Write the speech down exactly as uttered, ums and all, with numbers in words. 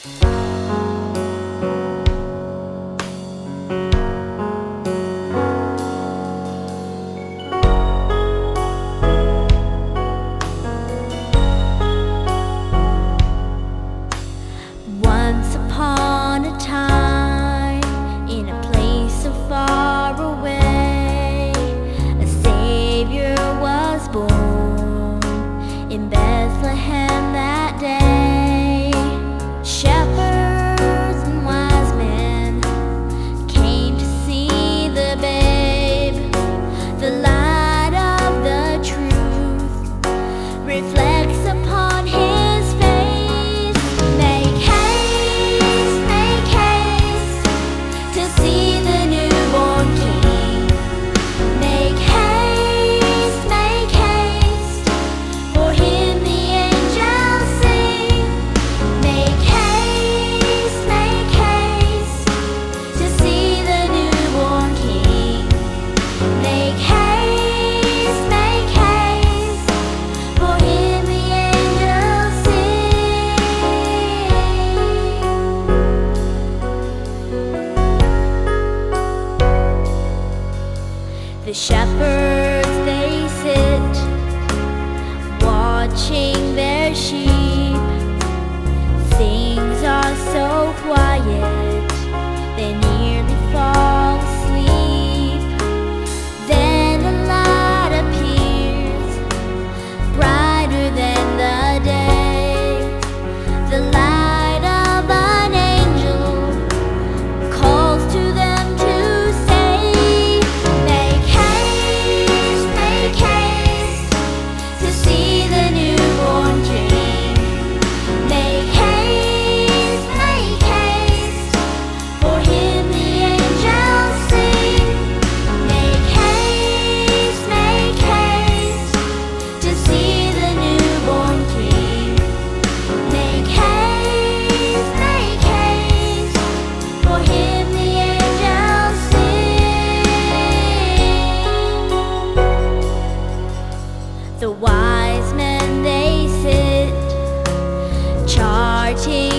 Once upon a time, in a place so far away, a Savior was born in Bethlehem that day. Shepherds and wise men came to see the babe. The light of the truth reflects upon his face. Make haste, make haste to see the newborn King. Make haste, make haste, for him the angels sing. Make haste, make haste to see the newborn King. Make haste, make haste, for him the angels sing. The shepherds, they sit watching their sheep. Things are so quiet, they nearly fall asleep. Then a light appears, brighter than the day. The light of an angel calls to them to say, make haste, make haste to see the newborn King. Make haste, make haste, for him the angels sing. Make haste, make haste to see the newborn King. Make haste, make haste, for him the angels sing. The wise men, they sit charting